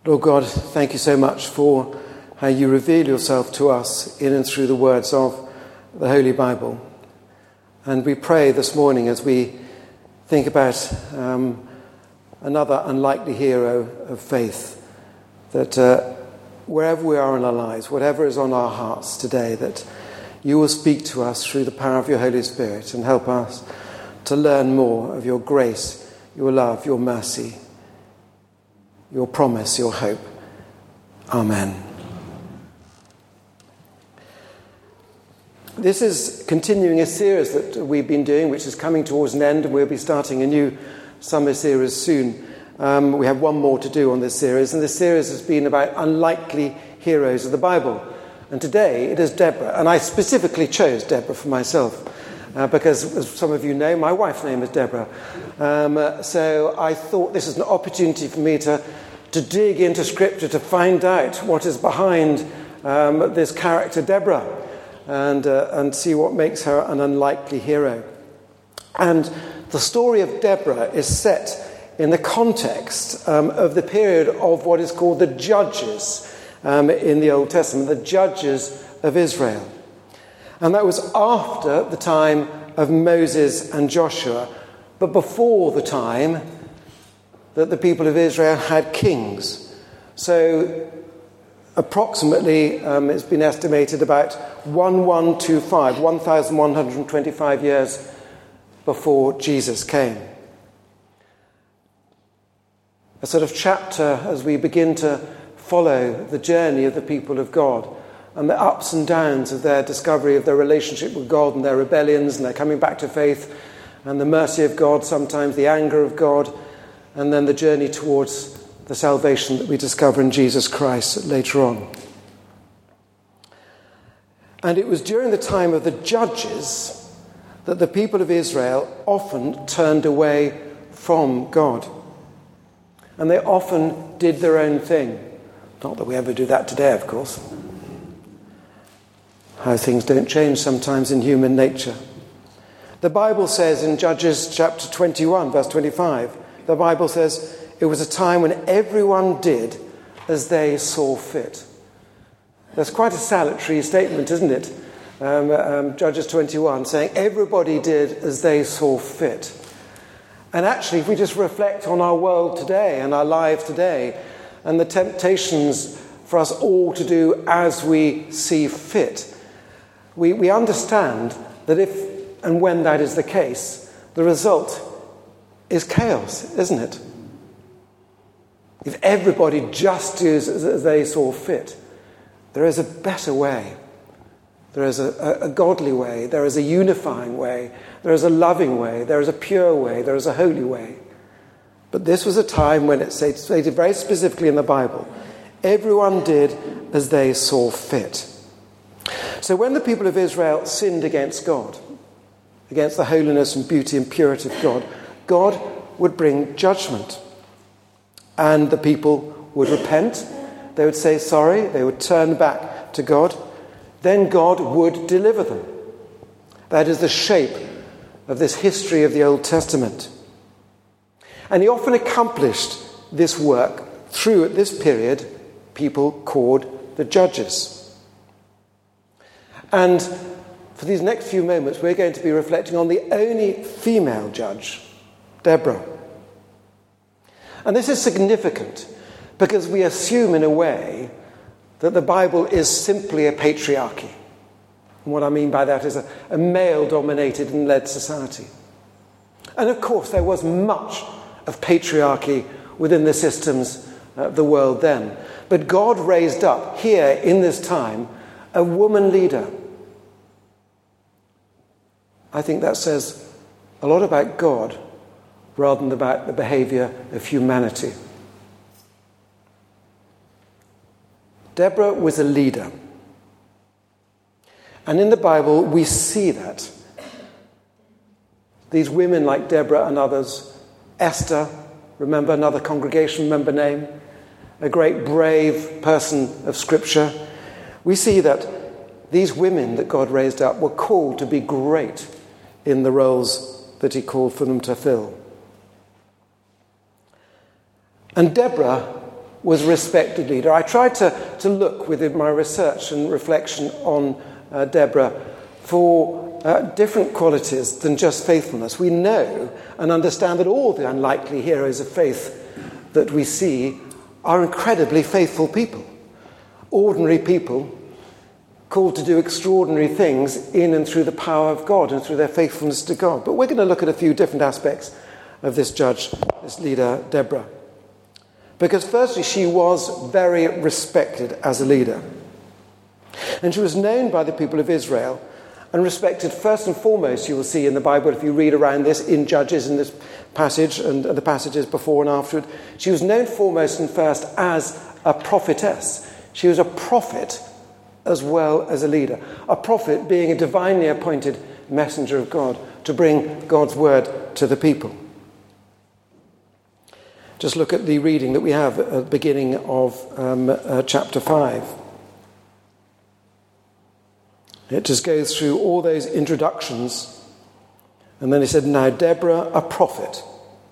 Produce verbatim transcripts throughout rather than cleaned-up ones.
Lord God, thank you so much for how you reveal yourself to us in and through the words of the Holy Bible. And we pray this morning as we think about um, another unlikely hero of faith, that uh, wherever we are in our lives, whatever is on our hearts today, that you will speak to us through the power of your Holy Spirit and help us to learn more of your grace, your love, your mercy, your promise, your hope. Amen. This is continuing a series that we've been doing, which is coming towards an end, and we'll be starting a new summer series soon. Um, we have one more to do on this series, and this series has been about unlikely heroes of the Bible. And today it is Deborah, and I specifically chose Deborah for myself. Uh, because, as some of you know, my wife's name is Deborah. Um, uh, so I thought this is an opportunity for me to, to dig into Scripture, to find out what is behind um, this character, Deborah, and, uh, and see what makes her an unlikely hero. And the story of Deborah is set in the context um, of the period of what is called the Judges um, in the Old Testament, the Judges of Israel. And that was after the time of Moses and Joshua, but before the time that the people of Israel had kings. So approximately, um, it's been estimated about eleven twenty-five, one thousand one hundred twenty-five years before Jesus came. A sort of chapter as we begin to follow the journey of the people of God, and the ups and downs of their discovery of their relationship with God and their rebellions and their coming back to faith and the mercy of God, sometimes the anger of God, and then the journey towards the salvation that we discover in Jesus Christ later on. And it was during the time of the Judges that the people of Israel often turned away from God. And they often did their own thing. Not that we ever do that today, of course. How things don't change sometimes in human nature. The Bible says in Judges chapter twenty-one, verse twenty-five, the Bible says, it was a time when everyone did as they saw fit. That's quite a salutary statement, isn't it? Um, um, Judges twenty-one, saying everybody did as they saw fit. And actually, if we just reflect on our world today and our lives today, and the temptations for us all to do as we see fit, We, we understand that if and when that is the case, the result is chaos, isn't it? If everybody just does as they saw fit, there is a better way. There is a, a, a godly way. There is a unifying way. There is a loving way. There is a pure way. There is a holy way. But this was a time when it's stated very specifically in the Bible, everyone did as they saw fit. So when the people of Israel sinned against God, against the holiness and beauty and purity of God, God would bring judgment. And the people would repent. They would say sorry. They would turn back to God. Then God would deliver them. That is the shape of this history of the Old Testament. And he often accomplished this work through, at this period, people called the Judges. And for these next few moments, we're going to be reflecting on the only female judge, Deborah. And this is significant because we assume in a way that the Bible is simply a patriarchy. And what I mean by that is a, a male-dominated and led society. And of course, there was much of patriarchy within the systems of the world then. But God raised up here in this time a woman leader. I think that says a lot about God rather than about the behavior of humanity. Deborah was a leader. And in the Bible, we see that. These women like Deborah and others, Esther, remember another congregation member name, a great brave person of Scripture. We see that these women that God raised up were called to be great in the roles that he called for them to fill. And Deborah was a respected leader. I tried to, to look within my research and reflection on uh, Deborah for uh, different qualities than just faithfulness. We know and understand that all the unlikely heroes of faith that we see are incredibly faithful people. Ordinary people called to do extraordinary things in and through the power of God and through their faithfulness to God. But we're going to look at a few different aspects of this judge, this leader, Deborah. Because firstly, she was very respected as a leader. And she was known by the people of Israel and respected first and foremost, you will see in the Bible, if you read around this in Judges, in this passage and the passages before and afterward, she was known foremost and first as a prophetess. She was a prophet as well as a leader. A prophet being a divinely appointed messenger of God to bring God's word to the people. Just look at the reading that we have at the beginning of um, uh, chapter five. It just goes through all those introductions. And then he said, now Deborah, a prophet.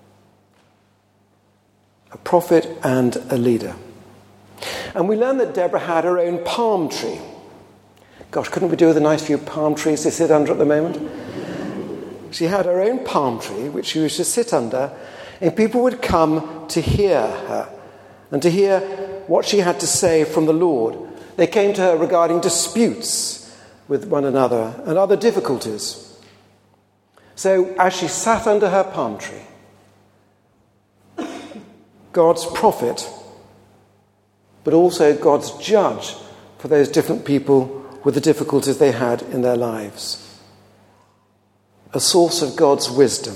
A prophet and a leader. And we learn that Deborah had her own palm tree. Gosh, couldn't we do with a nice few palm trees to sit under at the moment? She had her own palm tree, which she was to sit under, and people would come to hear her and to hear what she had to say from the Lord. They came to her regarding disputes with one another and other difficulties. So as she sat under her palm tree, God's prophet, but also God's judge for those different people with the difficulties they had in their lives. A source of God's wisdom.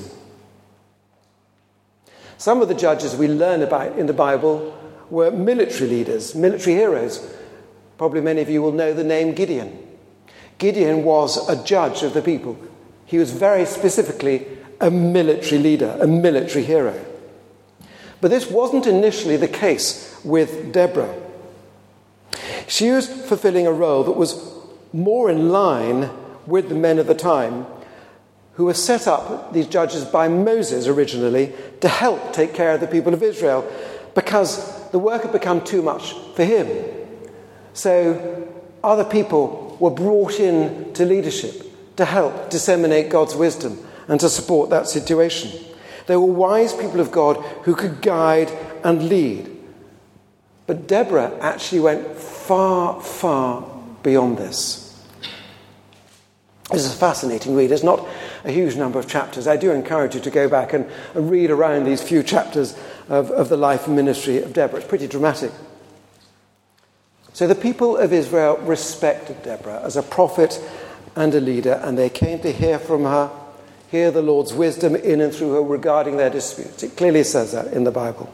Some of the judges we learn about in the Bible were military leaders, military heroes. Probably many of you will know the name Gideon. Gideon was a judge of the people. He was very specifically a military leader, a military hero. But this wasn't initially the case with Deborah. She was fulfilling a role that was more in line with the men of the time who were set up, these judges, by Moses originally to help take care of the people of Israel because the work had become too much for him. So other people were brought in to leadership to help disseminate God's wisdom and to support that situation. They were wise people of God who could guide and lead. But Deborah actually went far, far beyond this. This is a fascinating read. It's not a huge number of chapters. I do encourage you to go back and, and read around these few chapters of, of the life and ministry of Deborah. It's pretty dramatic. So the people of Israel respected Deborah as a prophet and a leader, and they came to hear from her, hear the Lord's wisdom in and through her regarding their disputes. It clearly says that in the Bible.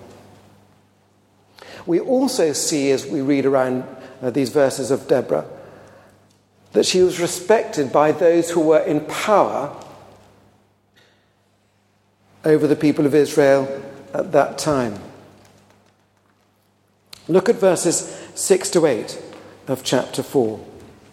We also see, as we read around uh, these verses of Deborah, that she was respected by those who were in power over the people of Israel at that time. Look at verses six to eight of chapter four.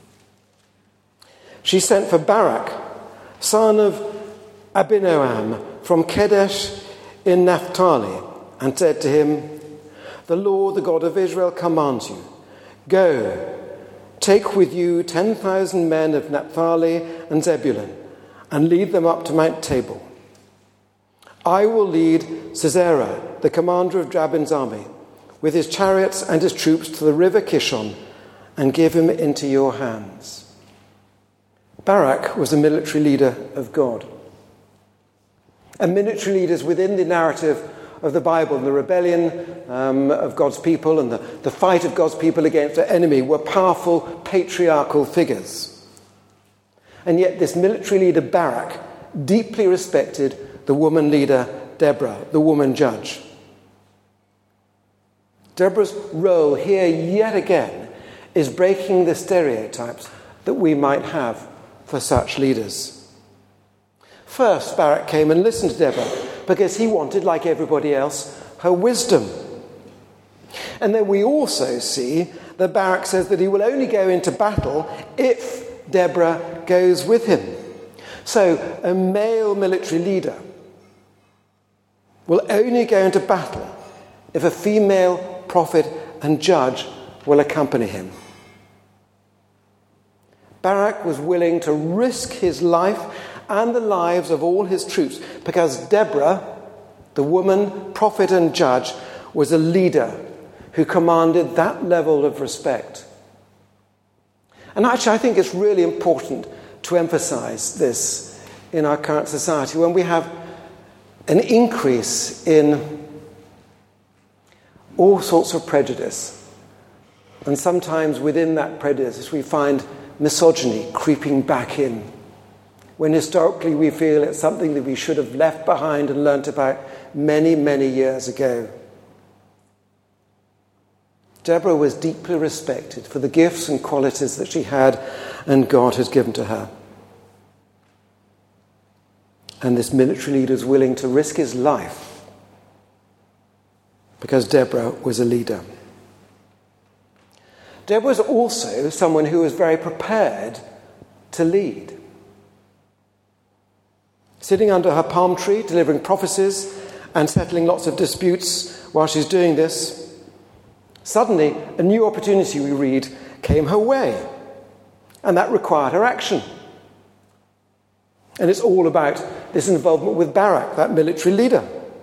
She sent for Barak, son of Abinoam, from Kedesh in Naphtali, and said to him, "The Lord, the God of Israel, commands you, go, take with you ten thousand men of Naphtali and Zebulun, and lead them up to Mount Tabor. I will lead Sisera, the commander of Jabin's army, with his chariots and his troops to the river Kishon, and give him into your hands." Barak was a military leader of God. And military leaders within the narrative of the Bible, the rebellion um, of God's people and the, the fight of God's people against their enemy, were powerful patriarchal figures. And yet this military leader Barak deeply respected the woman leader Deborah, the woman judge. Deborah's role here yet again is breaking the stereotypes that we might have for such leaders. First, Barak came and listened to Deborah because he wanted, like everybody else, her wisdom. And then we also see that Barak says that he will only go into battle if Deborah goes with him. So a male military leader will only go into battle if a female prophet, and judge will accompany him. Barak was willing to risk his life and the lives of all his troops because Deborah, the woman, prophet and judge, was a leader who commanded that level of respect. And actually, I think it's really important to emphasize this in our current society when we have an increase in all sorts of prejudice. And sometimes within that prejudice we find misogyny creeping back in, when historically we feel it's something that we should have left behind and learnt about many, many years ago. Deborah was deeply respected for the gifts and qualities that she had and God has given to her. And this military leader is willing to risk his life because Deborah was a leader. Deborah was also someone who was very prepared to lead. Sitting under her palm tree, delivering prophecies and settling lots of disputes while she's doing this, suddenly a new opportunity, we read, came her way. And that required her action. And it's all about this involvement with Barak, that military leader.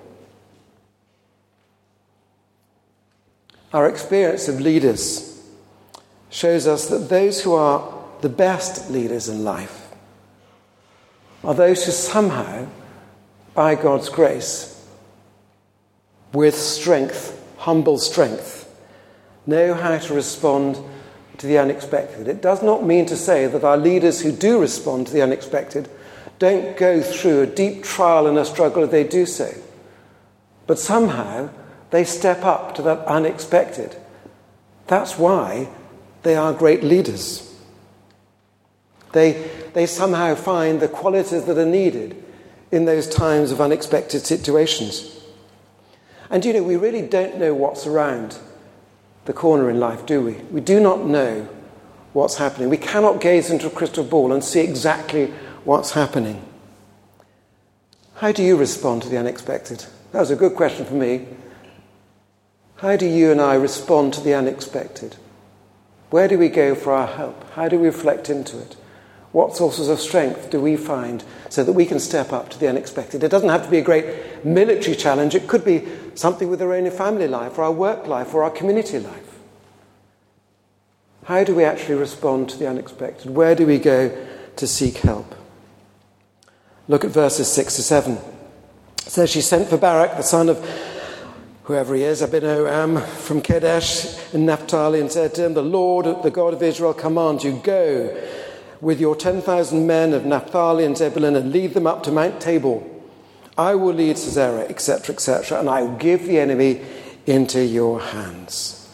Our experience of leaders shows us that those who are the best leaders in life are those who somehow, by God's grace, with strength, humble strength, know how to respond to the unexpected. It does not mean to say that our leaders who do respond to the unexpected don't go through a deep trial and a struggle if they do so. But somehow they step up to that unexpected. That's why they are great leaders. They, they somehow find the qualities that are needed in those times of unexpected situations. And you know, we really don't know what's around the corner in life, do we? We do not know what's happening. We cannot gaze into a crystal ball and see exactly what's happening. How do you respond to the unexpected? That was a good question for me. How do you and I respond to the unexpected? Where do we go for our help? How do we reflect into it? What sources of strength do we find so that we can step up to the unexpected? It doesn't have to be a great military challenge. It could be something with our own family life, or our work life, or our community life. How do we actually respond to the unexpected? Where do we go to seek help? Look at verses six to seven. It says, she sent for Barak, the son of whoever he is, Abinoam, from Kadesh in Naphtali, and said to him, the Lord, the God of Israel, commands you, go with your ten thousand men of Naphtali and Zebulun and lead them up to Mount Tabor. I will lead Sisera, et cetera, et cetera, and I will give the enemy into your hands.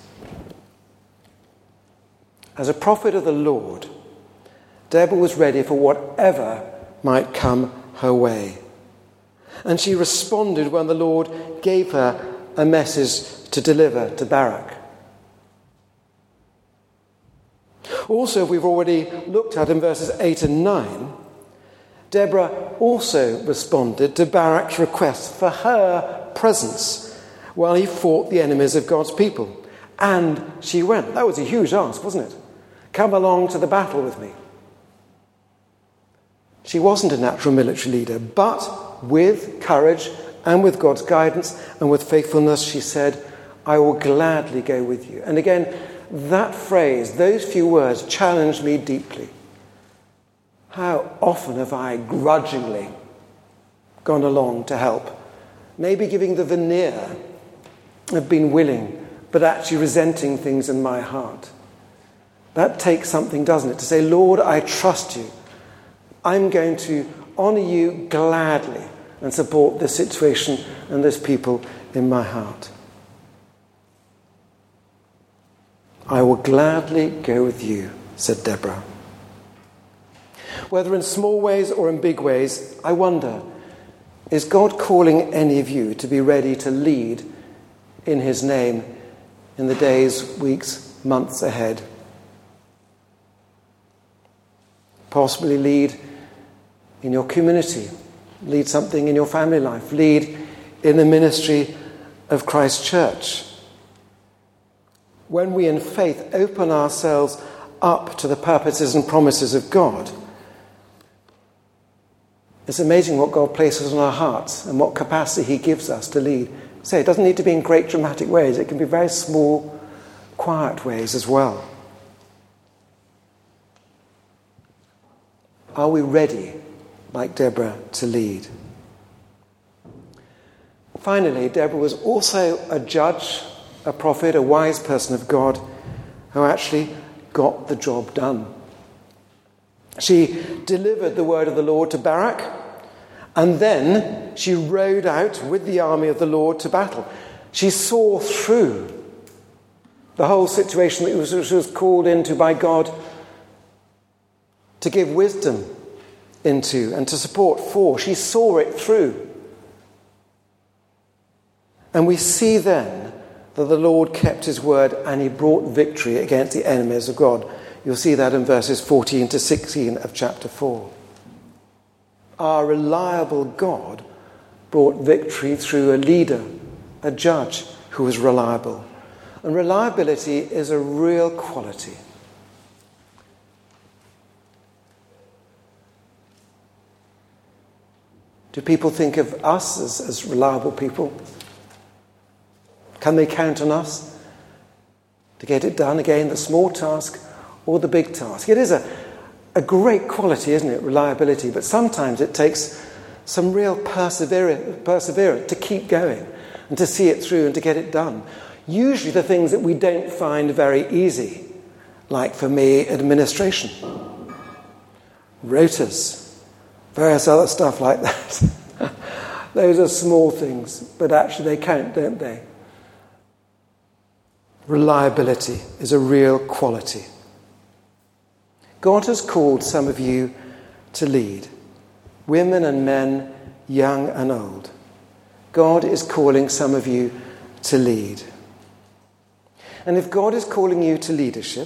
As a prophet of the Lord, Deborah was ready for whatever might come her way. And she responded when the Lord gave her a message to deliver to Barak. Also, we've already looked at in verses eight and nine, Deborah also responded to Barak's request for her presence while he fought the enemies of God's people. And she went. That was a huge ask, wasn't it? Come along to the battle with me. She wasn't a natural military leader, but with courage and with God's guidance and with faithfulness, she said, I will gladly go with you. And again, that phrase, those few words, challenged me deeply. How often have I grudgingly gone along to help, maybe giving the veneer of being willing, but actually resenting things in my heart? That takes something, doesn't it? To say, Lord, I trust you. I'm going to honour you gladly and support this situation and this people in my heart. I will gladly go with you, said Deborah. Whether in small ways or in big ways, I wonder, is God calling any of you to be ready to lead in his name in the days, weeks, months ahead? Possibly lead in your community, lead something in your family life, lead in the ministry of Christ Church. when we in faith open ourselves up to the purposes and promises of God, it's amazing what God places on our hearts and what capacity he gives us to lead. So it doesn't need to be in great dramatic ways. It can be very small, quiet ways as well. Are we ready, like Deborah, to lead? Finally, Deborah was also a judge, a prophet, a wise person of God who actually got the job done. She delivered the word of the Lord to Barak, and then she rode out with the army of the Lord to battle. She saw through the whole situation that she was called into by God to give wisdom into and to support for. She saw it through. And we see then that the Lord kept his word and he brought victory against the enemies of God. You'll see that in verses fourteen to sixteen of chapter four. Our reliable God brought victory through a leader, a judge who was reliable. And reliability is a real quality. Do people think of us as, as reliable people? Can they count on us to get it done? Again, the small task or the big task. It is a, a great quality, isn't it, reliability? But sometimes it takes some real perseverance, perseverance to keep going and to see it through and to get it done. Usually the things that we don't find very easy, like for me, administration, rotas, various other stuff like that. Those are small things, but actually they count, don't they? Reliability is a real quality. God has called some of you to lead, women and men, young and old. God is calling some of you to lead. And if God is calling you to leadership,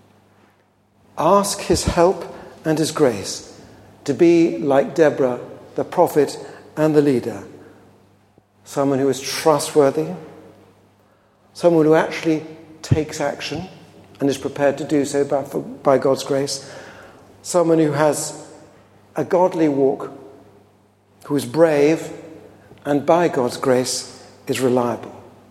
ask his help and his grace to be like Deborah, the prophet and the leader, someone who is trustworthy, someone who actually takes action and is prepared to do so by, for, by God's grace, someone who has a godly walk, who is brave and by God's grace is reliable.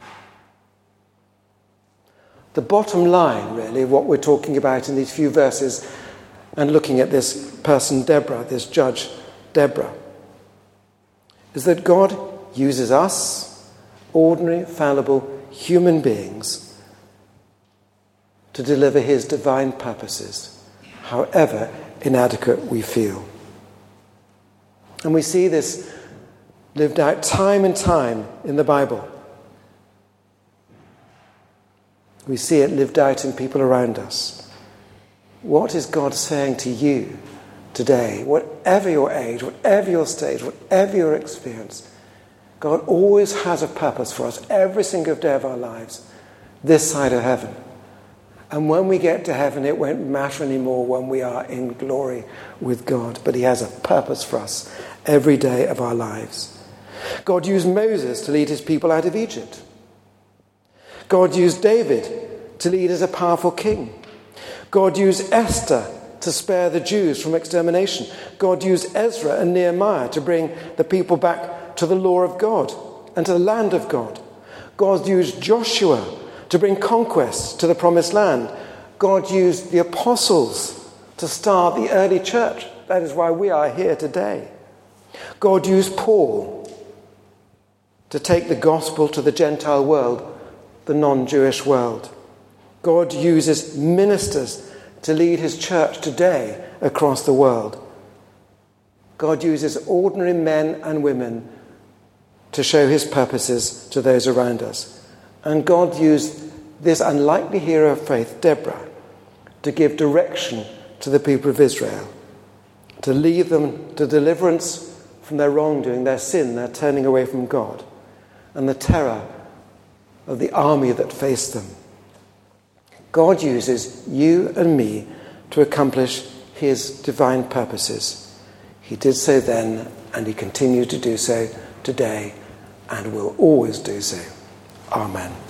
The bottom line, really, of what we're talking about in these few verses and looking at this person, Deborah, this judge, Deborah, is that God uses us, ordinary, fallible human beings, to deliver his divine purposes, however inadequate we feel. And we see this lived out time and time in the Bible. We see it lived out in people around us. What is God saying to you today? Whatever your age, whatever your stage, whatever your experience, God always has a purpose for us every single day of our lives, this side of heaven. And when we get to heaven, it won't matter anymore when we are in glory with God. But he has a purpose for us every day of our lives. God used Moses to lead his people out of Egypt. God used David to lead as a powerful king. God used Esther to spare the Jews from extermination. God used Ezra and Nehemiah to bring the people back to the law of God and to the land of God. God used Joshua to bring conquest to the promised land. God used the apostles to start the early church. That is why we are here today. God used Paul to take the gospel to the Gentile world, the non-Jewish world. God uses ministers to lead his church today across the world. God uses ordinary men and women to show his purposes to those around us. And God used this unlikely hero of faith, Deborah, to give direction to the people of Israel, to lead them to deliverance from their wrongdoing, their sin, their turning away from God, and the terror of the army that faced them. God uses you and me to accomplish his divine purposes. He did so then, and he continues to do so today, and will always do so. Amen.